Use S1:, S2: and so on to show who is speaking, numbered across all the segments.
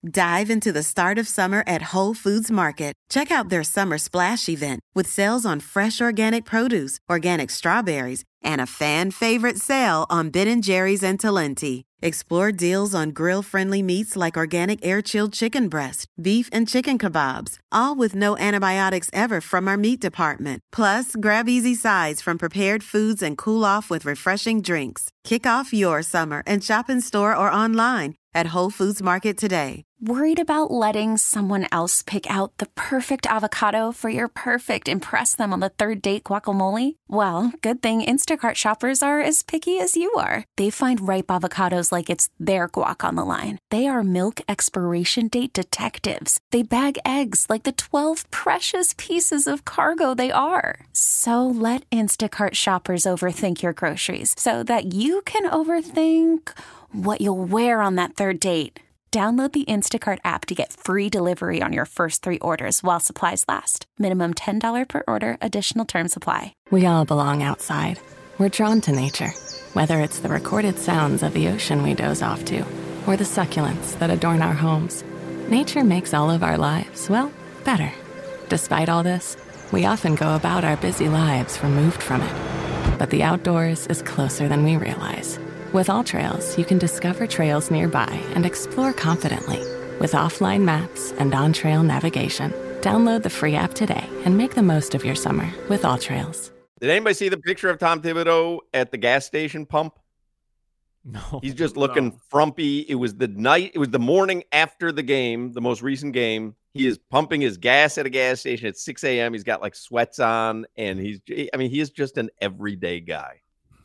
S1: Dive into the start of summer at Whole Foods Market. Check out their Summer Splash event with sales on fresh organic produce, organic strawberries, and a fan-favorite sale on Ben & Jerry's and Talenti. Explore deals on grill-friendly meats like organic air-chilled chicken breast, beef and chicken kebabs, all with no antibiotics ever from our meat department. Plus, grab easy sides from prepared foods and cool off with refreshing drinks. Kick off your summer and shop in store or online at Whole Foods Market today.
S2: Worried about letting someone else pick out the perfect avocado for your perfect impress them on the third date guacamole? Well, good thing Instacart shoppers are as picky as you are. They find ripe avocados like it's their guac on the line. They are milk expiration date detectives. They bag eggs like the 12 precious pieces of cargo they are. So let Instacart shoppers overthink your groceries so that you can overthink what you'll wear on that third date. Download the Instacart app to get free delivery on your first 3 orders while supplies last. Minimum $10 per order. Additional terms apply.
S3: We all belong outside. We're drawn to nature, whether it's the recorded sounds of the ocean we doze off to, or the succulents that adorn our homes. Nature makes all of our lives, well, better. Despite all this, we often go about our busy lives removed from it. But the outdoors is closer than we realize. With AllTrails, you can discover trails nearby and explore confidently. With offline maps and on-trail navigation, download the free app today and make the most of your summer with AllTrails.
S4: Did anybody see the picture of Tom Thibodeau at the gas station pump?
S5: No.
S4: He's just looking frumpy. It was the morning after the game, the most recent game. He is pumping his gas at a gas station at 6 a.m. He's got like sweats on, and he is just an everyday guy.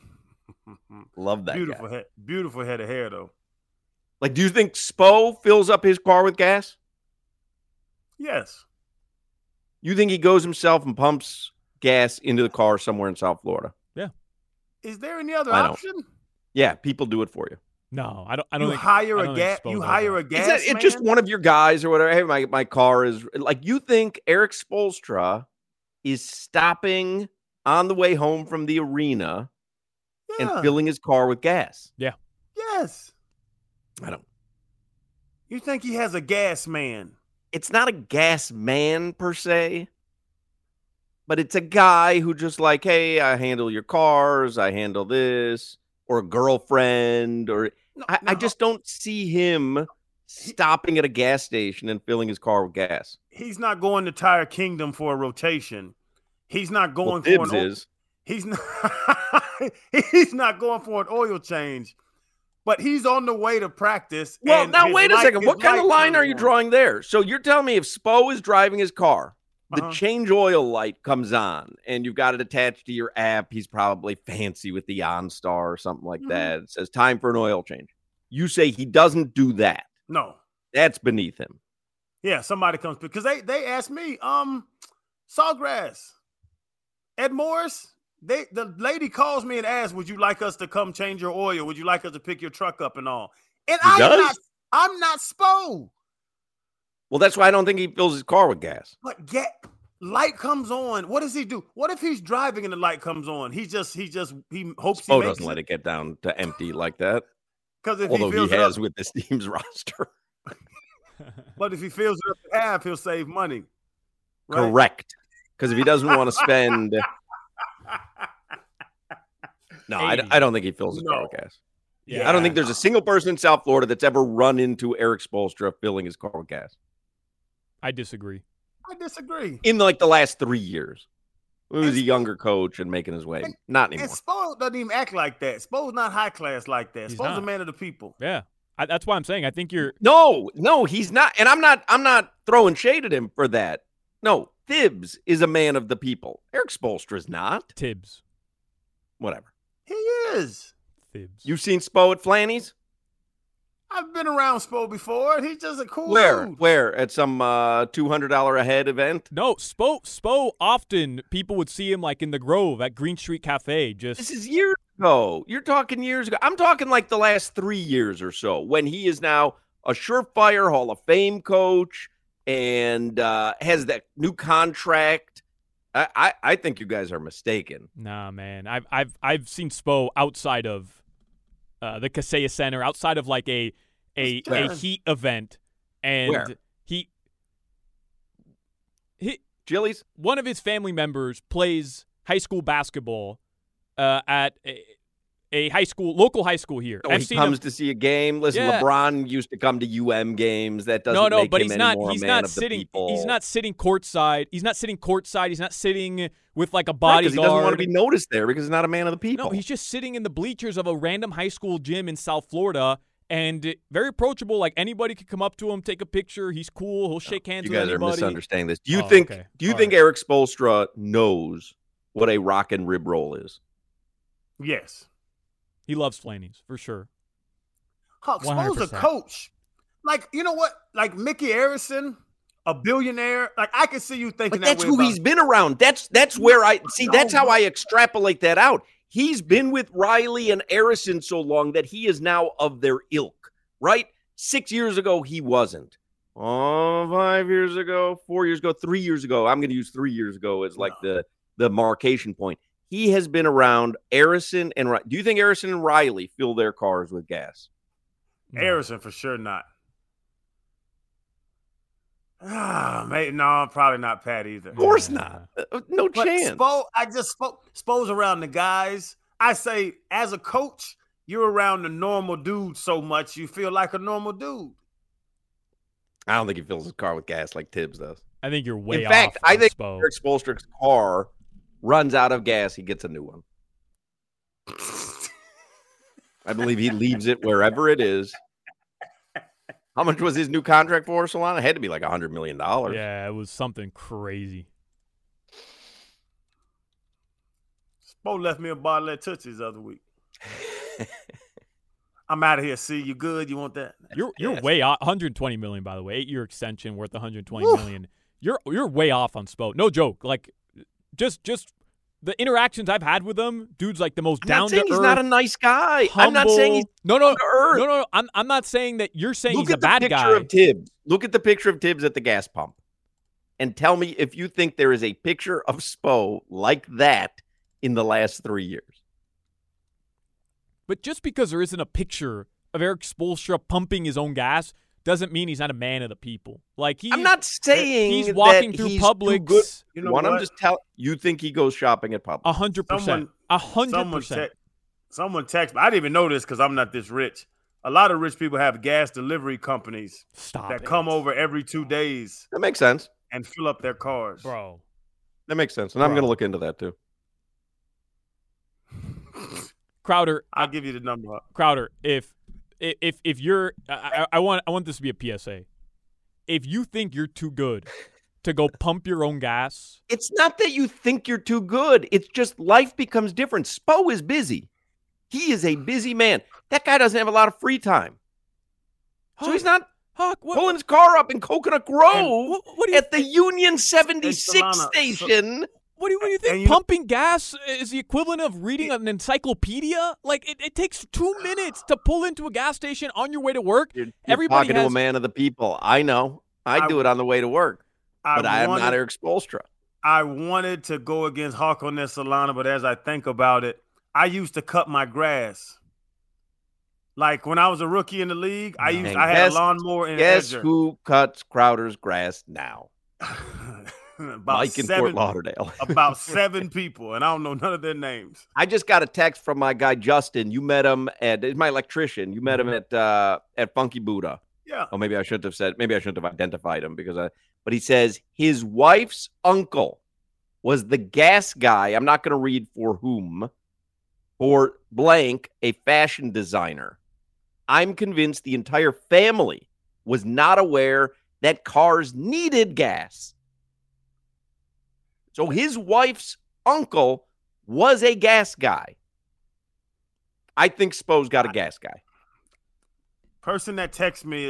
S4: Love that guy.
S6: Beautiful head of hair, though.
S4: Like, do you think Spo fills up his car with gas?
S6: Yes.
S4: You think he goes himself and pumps gas into the car somewhere in South Florida?
S5: Yeah.
S6: Is there any other option?
S4: Yeah, people do it for you.
S5: No, I don't.
S6: You hire a gas.
S4: It's just one of your guys or whatever. Hey, my car is like. You think Eric Spoelstra is stopping on the way home from the arena and filling his car with gas?
S5: Yeah.
S6: Yes.
S4: I don't.
S6: You think he has a gas man?
S4: It's not a gas man per se, but it's a guy who just like, hey, I handle your cars, I handle this, or a girlfriend, or I just don't see him stopping at a gas station and filling his car with gas.
S6: He's not going to Tire Kingdom for a rotation. He's not going
S4: for
S6: He's not. He's not going for an oil change. But he's on the way to practice.
S4: Well, now wait a second. What kind of line are you drawing there? So you're telling me if Spo is driving his car, the change oil light comes on, and you've got it attached to your app. He's probably fancy with the OnStar or something like that. It says time for an oil change. You say he doesn't do that.
S6: No.
S4: That's beneath him.
S6: Yeah, somebody comes because they asked me, Sawgrass, Ed Morris. The lady calls me and asks, would you like us to come change your oil? Would you like us to pick your truck up and all? And I'm not Spo.
S4: Well, that's why I don't think he fills his car with gas.
S6: But light comes on. What does he do? What if he's driving and the light comes on? He hopes
S4: Spo doesn't let it get down to empty like that. Although he has with this team's roster.
S6: But if he fills it up to half, he'll save money.
S4: Right? Correct. Because if he doesn't want to spend... No, I don't think he fills his car with gas. Yeah. I don't think there's a single person in South Florida that's ever run into Eric Spoelstra filling his car with gas.
S5: I disagree.
S4: In like the last 3 years. He was a younger coach and making his way. Not anymore.
S6: And Spo doesn't even act like that. Spo's not high class like that. Spo's a man of the people.
S5: Yeah. That's why I'm saying I think you're
S4: No, he's not. And I'm not throwing shade at him for that. No, Thibs is a man of the people. Eric Spoelstra is not.
S5: Tibbs.
S4: Whatever.
S6: He is.
S5: Thibs.
S4: You seen Spo at Flanny's?
S6: I've been around Spo before. He's just a cool
S4: dude.
S6: Where?
S4: Where? At some $200 a head event?
S5: No, Spo often people would see him like in the Grove at Green Street Cafe.
S4: This is years ago. You're talking years ago. I'm talking like the last 3 years or so when he is now a surefire Hall of Fame coach and has that new contract. I think you guys are mistaken.
S5: Nah, man. I've seen Spo outside of the Kaseya Center, outside of like a Heat event, And
S4: Where?
S5: he
S4: Chili's?
S5: one of his family members plays high school basketball at a local high school here.
S4: Oh, he comes to see a game. Listen,
S5: Yeah.
S4: LeBron used to come to UM games. That doesn't
S5: No,
S4: make
S5: but
S4: him
S5: he's
S4: any
S5: not.
S4: more
S5: He's
S4: a man
S5: not
S4: of the
S5: sitting.
S4: people.
S5: He's not sitting courtside. He's not sitting courtside. He's not sitting with like a
S4: Right, 'cause
S5: bodyguard.
S4: he doesn't want to be noticed there because he's not a man of the people.
S5: No, he's just sitting in the bleachers of a random high school gym in South Florida, and very approachable. Like anybody could come up to him, take a picture. He's cool. He'll shake hands
S4: You
S5: with
S4: guys are
S5: anybody.
S4: misunderstanding this. Do you
S5: Oh,
S4: think?
S5: okay.
S4: Do you
S5: All
S4: think
S5: right.
S4: Eric Spoelstra knows what a rock and rib roll is?
S6: Yes.
S5: He loves Flannies for sure.
S6: Huck, Spo's a
S5: 100%.
S6: coach. Like, you know what? Like Mickey Arison, a billionaire. Like, I can see you thinking
S4: But
S6: that
S4: that's
S6: way
S4: who
S6: about-
S4: he's been around. That's where I see. That's how
S6: No.
S4: I extrapolate that out. He's been with Riley and Arison so long that he is now of their ilk. Right? 6 years ago, he wasn't. Oh, 5 years ago, 4 years ago, 3 years ago. I'm going to use 3 years ago as like the marcation point. He has been around Arison and do you think Arison and Riley fill their cars with gas?
S5: No.
S6: Arison for sure not. Mate, no, probably not Pat either.
S4: Of course
S5: Yeah.
S4: not. No
S6: But
S4: chance.
S6: Spo's around the guys. I say, as a coach, you're around the normal dude so much you feel like a normal dude.
S4: I don't think he fills his car with gas like Tibbs does.
S5: I think you're way
S4: In fact,
S5: off
S4: I
S5: on
S4: think
S5: Spo.
S4: Eric Spoelstra's car runs out of gas, he gets a new one. I believe he leaves it wherever it is. How much was his new contract for, Solana? It had to be like $100 million.
S5: Yeah, it was something crazy.
S6: Spo left me a bottle of Tootsies the other week. I'm out of here. See, you good? You want that?
S5: You're
S6: Yes.
S5: way off. 120 million, by the way. 8-year extension worth 120
S6: Woo.
S5: million. You're way off on Spo. No joke. Like just the interactions I've had with him, dude's like the most
S4: I'm
S5: down
S4: not
S5: to
S4: saying
S5: earth.
S4: he's not a nice guy. I'm not saying he's
S5: no.
S4: down to earth.
S5: No. I'm not saying that you're saying
S4: Look
S5: he's a
S4: at the
S5: bad
S4: picture
S5: guy.
S4: of Tibbs. Look at the picture of Tibbs at the gas pump. And tell me if you think there is a picture of Spo like that in the last 3 years.
S5: But just because there isn't a picture of Eric Spoelstra pumping his own gas doesn't mean he's not a man of the people. Like
S4: I'm not saying
S5: he's walking
S4: that
S5: through
S4: he's
S5: Publix.
S4: too good.
S6: You know
S4: I'm
S6: what?
S4: just tell you think he goes shopping at Publix.
S5: 100%. 100%.
S6: Someone text me. I didn't even know this because I'm not this rich. A lot of rich people have gas delivery companies
S5: Stop
S6: that
S5: it.
S6: come over every 2 days
S4: That makes sense.
S6: and fill up their cars.
S5: Bro.
S4: That makes sense. And I'm
S5: Bro.
S4: going to look into that too.
S5: Crowder,
S6: I'll give you the number.
S5: Crowder, if you're I want this to be a PSA. If you think you're too good to go pump your own gas,
S4: It's not that you think you're too good. It's just life becomes different. Spo is busy. He is a busy man. That guy doesn't have a lot of free time. So he's not
S5: Huck, what,
S4: pulling his car up in Coconut Grove
S5: what do you
S4: at the Union 76
S6: Solana,
S4: station.
S5: What do you
S6: And
S5: think?
S6: you know-
S5: Pumping gas is the equivalent of reading an encyclopedia? Like, it takes 2 minutes to pull into a gas station on your way to work.
S4: You're
S5: Everybody
S4: talking to a
S5: has-
S4: man of the people. I know. I do it on the way to work. But I am not Eric Spoelstra.
S6: I wanted to go against Hawk on this, Solana, but as I think about it, I used to cut my grass. Like when I was a rookie in the league, I
S4: And
S6: had
S4: guess-
S6: a lawnmower and
S4: Guess
S6: edger.
S4: who cuts Crowder's grass now?
S6: about
S4: Mike in Fort Lauderdale.
S6: about 7 people, and I don't know none of their names.
S4: I just got a text from my guy Justin. You met him at he's my electrician. You met him at Funky Buddha.
S6: Yeah.
S4: Oh, maybe I shouldn't have identified him but he says his wife's uncle was the gas guy. I'm not going to read for whom, for blank, a fashion designer. I'm convinced the entire family was not aware that cars needed gas. So his wife's uncle was a gas guy. I think Spo's got a gas guy.
S6: Person that texts me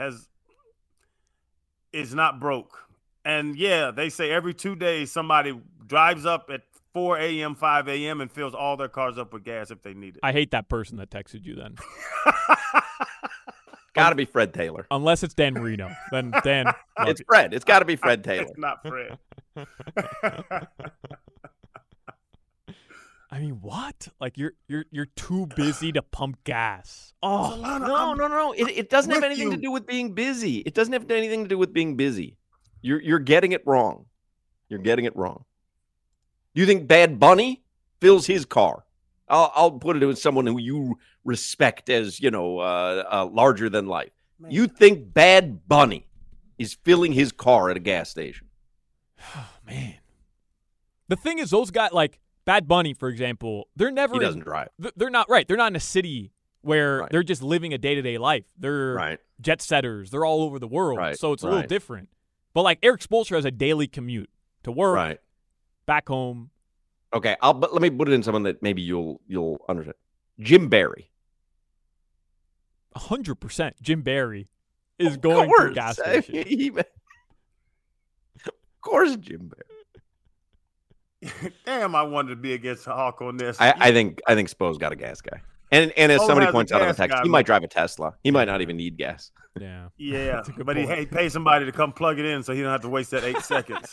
S6: is not broke. And yeah, they say every 2 days somebody drives up at 4 a.m., 5 a.m. and fills all their cars up with gas if they need it.
S5: I hate that person that texted you then.
S4: Got to be Fred Taylor.
S5: Unless it's Dan Marino. Then Dan. love
S4: It's
S5: you.
S4: Fred. It's got to be Fred Taylor.
S6: It's not Fred.
S5: I mean, what? Like you're too busy to pump gas. Oh
S4: No. It doesn't have anything to do with being busy. It doesn't have anything to do with being busy. You're getting it wrong. You're getting it wrong. You think Bad Bunny fills his car? I'll put it with someone who you respect as, larger than life. Man. You think Bad Bunny is filling his car at a gas station?
S5: Oh, man. The thing is, those guys, like Bad Bunny, for example, they're never.
S4: He doesn't drive.
S5: They're not right. They're not in a city where they're just living a day-to-day life. They're jet setters. They're all over the world. So it's a little different. But like Eric Spoelstra has a daily commute to work, back home.
S4: Okay, but let me put it in someone that maybe you'll understand. Jim Barry.
S5: 100%. Jim Barry is going to a gas station.
S4: Of course, Jim Barry.
S6: Damn, I wanted to be against Hawk on this.
S4: I think Spo's got a gas guy. And as somebody points out in the text, he might drive a Tesla. He might not even need gas.
S5: Yeah.
S6: Yeah, but he pays somebody to come plug it in so he don't have to waste that 8 seconds.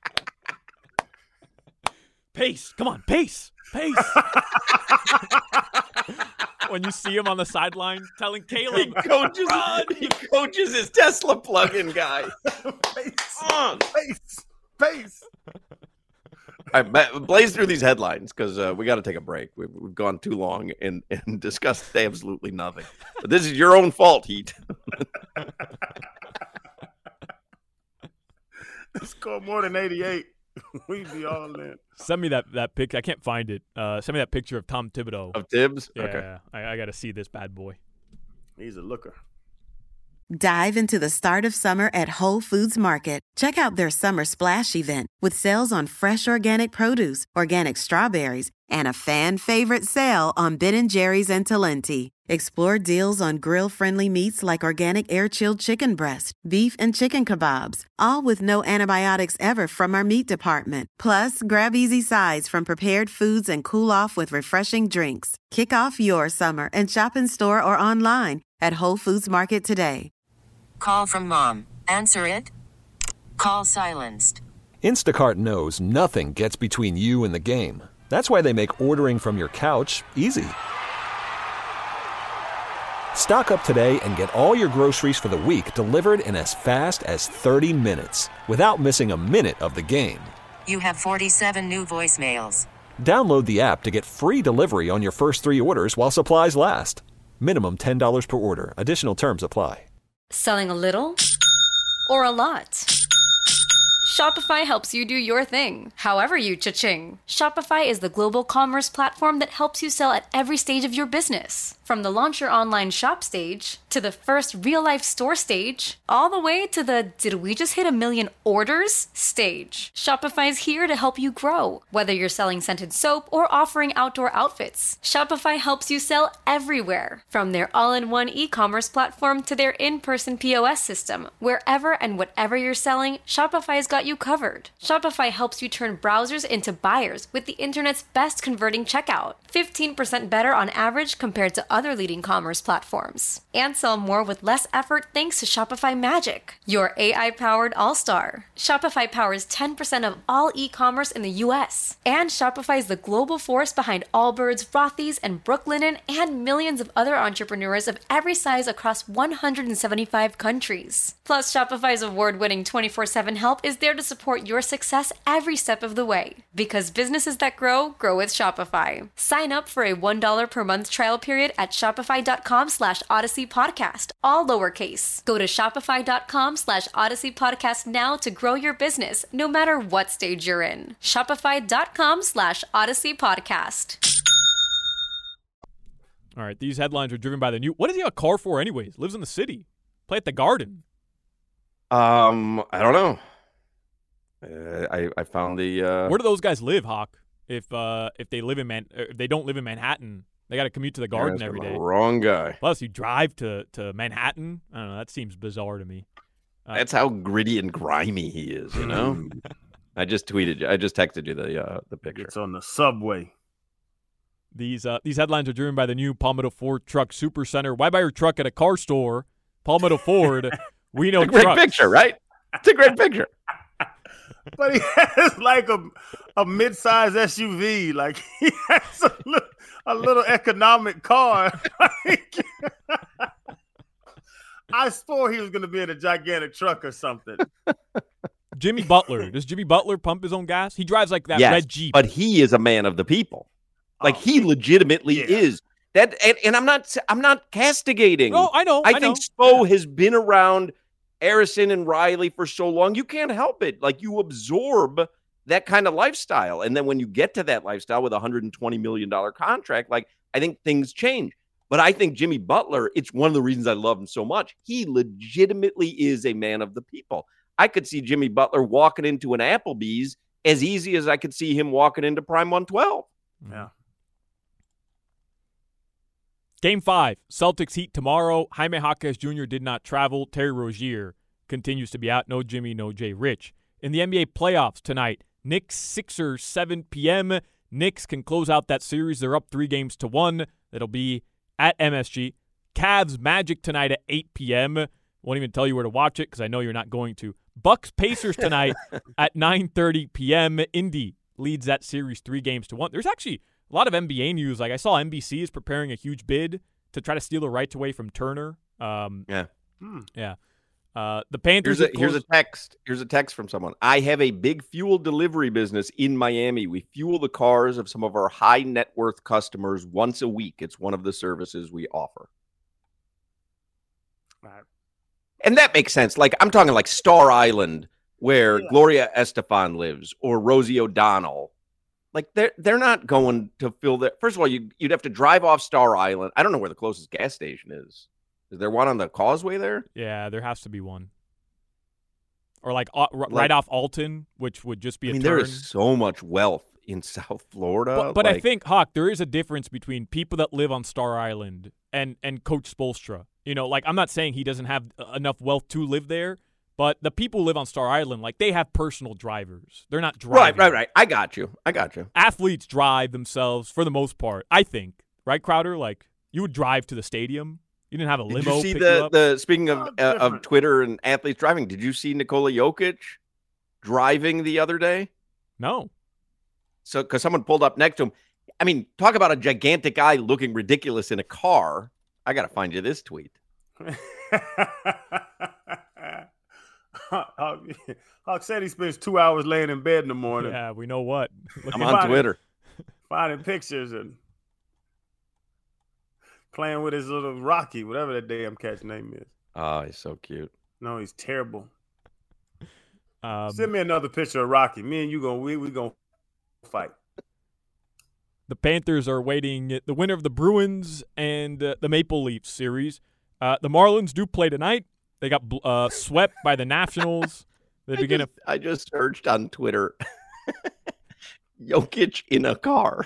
S5: Pace. Come on, pace. When you see him on the sideline telling Caleb,
S4: he coaches his Tesla plug-in guy.
S6: Pace.
S4: All right, blaze through these headlines because we got to take a break. We've gone too long and discussed absolutely nothing. But this is your own fault, Heat.
S6: Score more than 88. We'd be all in.
S5: Send me that picture. I can't find it. Send me that picture of Tom Thibodeau.
S4: Of Tibbs?
S5: Yeah,
S4: okay.
S5: I got to see this bad boy.
S6: He's a looker.
S1: Dive into the start of summer at Whole Foods Market. Check out their Summer Splash event with sales on fresh organic produce, organic strawberries, and a fan-favorite sale on Ben & Jerry's and Talenti. Explore deals on grill-friendly meats like organic air-chilled chicken breast, beef and chicken kebabs, all with no antibiotics ever from our meat department. Plus, grab easy sides from prepared foods and cool off with refreshing drinks. Kick off your summer and shop in store or online at Whole Foods Market today.
S7: Call from mom. Answer it. Call silenced.
S8: Instacart knows nothing gets between you and the game. That's why they make ordering from your couch easy. Stock up today and get all your groceries for the week delivered in as fast as 30 minutes without missing a minute of the game.
S7: You have 47 new voicemails.
S8: Download the app to get free delivery on your first 3 orders while supplies last. Minimum $10 per order. Additional terms apply.
S9: Selling a little or a lot? Shopify helps you do your thing, however you cha-ching. Shopify is the global commerce platform that helps you sell at every stage of your business. From the launch your online shop stage, to the first real-life store stage, all the way to the did we just hit 1 million orders stage. Shopify's here to help you grow. Whether you're selling scented soap or offering outdoor outfits, Shopify helps you sell everywhere. From their all-in-one e-commerce platform to their in-person POS system, wherever and whatever you're selling, Shopify's got you covered. Shopify helps you turn browsers into buyers with the internet's best converting checkout. 15% better on average compared to other leading commerce platforms. And sell more with less effort thanks to Shopify Magic, your AI-powered all-star. Shopify powers 10% of all e-commerce in the US. And Shopify is the global force behind Allbirds, Rothy's, and Brooklinen, and millions of other entrepreneurs of every size across 175 countries. Plus, Shopify's award-winning 24/7 help is there to support your success every step of the way. Because businesses that grow, grow with Shopify. Sign up for a $1 per month trial period at shopify.com/Odyssey Podcast, all lowercase. Go to shopify.com/Odyssey Podcast now to grow your business, no matter what stage you're in. Shopify.com/Odyssey Podcast.
S5: All right, these headlines are driven by the new. What is he a car for, anyways? Lives in the city. Play at the Garden.
S4: I don't know. I found the.
S5: Where do those guys live, Hawk? If they live in if they don't live in Manhattan, they got to commute to the Garden every day.
S4: Wrong guy.
S5: Plus, you drive to Manhattan. I don't know. That seems bizarre to me.
S4: That's how gritty and grimy he is. You know. I just tweeted you. I just texted you the picture.
S6: It's on the subway.
S5: These headlines are driven by the new Palmetto Ford Truck Super Center. Why buy your truck at a car store? Palmetto Ford. We know
S4: it's a great
S5: trucks.
S4: picture, right? It's a great picture.
S6: but he has like a mid-size SUV. Like he has a little economic car. I swore he was going to be in a gigantic truck or something.
S5: Jimmy Butler. Does Jimmy Butler pump his own gas? He drives like that red Jeep.
S4: But he is a man of the people. Like he legitimately is. That and I'm not castigating.
S5: Oh, I know.
S4: I think Spo has been around Harrison and Riley for so long. You can't help it. You absorb that kind of lifestyle. And then when you get to that lifestyle with a $120 million contract, I think things change. But I think Jimmy Butler, it's one of the reasons I love him so much. He legitimately is a man of the people. I could see Jimmy Butler walking into an Applebee's as easy as I could see him walking into Prime 112.
S6: Yeah.
S5: Game 5, Celtics Heat tomorrow. Jaime Jaquez Jr. did not travel. Terry Rozier continues to be out. No Jimmy, no Jay Rich. In the NBA playoffs tonight, Knicks Sixers 7 p.m. Knicks can close out that series. They're up 3-1. That'll be at MSG. Cavs Magic tonight at 8 p.m. Won't even tell you where to watch it because I know you're not going to. Bucks Pacers tonight at 9:30 p.m. Indy leads that series 3-1. There's actually a lot of NBA news. I saw NBC is preparing a huge bid to try to steal the rights away from Turner.
S4: Yeah.
S5: The Panthers.
S4: Here's a text. Here's a text from someone. I have a big fuel delivery business in Miami. We fuel the cars of some of our high net worth customers once a week. It's one of the services we offer.
S6: Right.
S4: And that makes sense. I'm talking Star Island, where Gloria Estefan lives, or Rosie O'Donnell. They're not going to fill that. First of all, you'd have to drive off Star Island. I don't know where the closest gas station is. Is there one on the causeway there?
S5: Yeah, there has to be one. Or right off Alton, which would just be a turn.
S4: There is so much wealth in South Florida.
S5: But I think, Hawk, there is a difference between people that live on Star Island and Coach Spoelstra. I'm not saying he doesn't have enough wealth to live there, but the people who live on Star Island, they have personal drivers. They're not driving.
S4: Right. I got you.
S5: Athletes drive themselves for the most part, I think. Right, Crowder? You would drive to the stadium. You didn't have a limo.
S4: Did you see the speaking of Twitter and athletes driving, did you see Nikola Jokic driving the other day?
S5: No.
S4: So, because someone pulled up next to him. I mean, talk about a gigantic guy looking ridiculous in a car. I got to find you this tweet.
S6: Hawk said he spends 2 hours laying in bed in the morning.
S5: Yeah, we know what.
S4: I'm on Twitter.
S6: Finding pictures and playing with his little Rocky, whatever that damn cat's name is.
S4: Oh, he's so cute.
S6: No, he's terrible. Send me another picture of Rocky. Me and you we gonna fight.
S5: The Panthers are waiting the winner of the Bruins and the Maple Leafs series. The Marlins do play tonight. They got swept by the Nationals.
S4: I just searched on Twitter. Jokic in a car.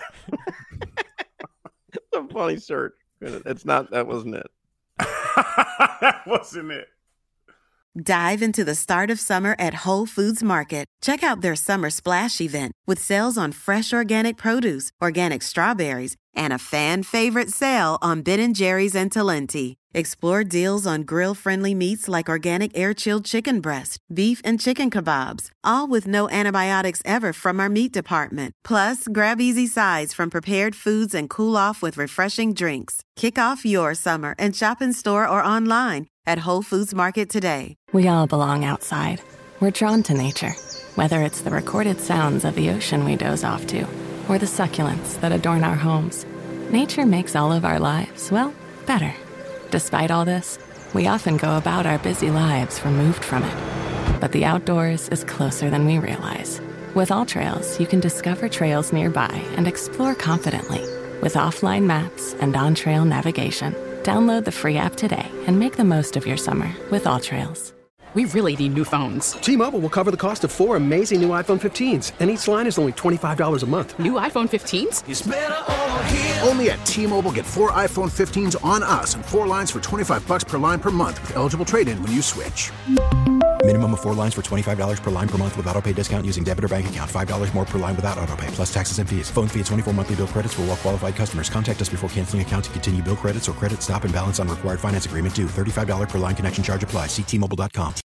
S4: It's a funny search. That wasn't it.
S6: That wasn't it.
S1: Dive into the start of summer at Whole Foods Market. Check out their Summer Splash event with sales on fresh organic produce, organic strawberries, and a fan-favorite sale on Ben & Jerry's and Talenti. Explore deals on grill-friendly meats like organic air-chilled chicken breast, beef and chicken kebabs, all with no antibiotics ever from our meat department. Plus, grab easy sides from prepared foods and cool off with refreshing drinks. Kick off your summer and shop in store or online at Whole Foods Market today.
S3: We all belong outside. We're drawn to nature, whether it's the recorded sounds of the ocean we doze off to, or the succulents that adorn our homes. Nature makes all of our lives, better. Despite all this, we often go about our busy lives removed from it. But the outdoors is closer than we realize. With AllTrails, you can discover trails nearby and explore confidently. With offline maps and on-trail navigation, download the free app today and make the most of your summer with AllTrails.
S10: We really need new phones.
S11: T-Mobile will cover the cost of 4 amazing new iPhone 15s, and each line is only $25 a month.
S10: New iPhone 15s?
S12: It's better over here. Only at T-Mobile, get 4 iPhone 15s on us and 4 lines for $25 per line per month with eligible trade-in when you switch.
S13: Minimum of 4 lines for $25 per line per month with autopay discount using debit or bank account. $5 more per line without autopay, plus taxes and fees. Phone fee at 24 monthly bill credits for well-qualified customers. Contact us before canceling account to continue bill credits or credit stop and balance on required finance agreement due. $35 per line connection charge applies. See T-Mobile.com.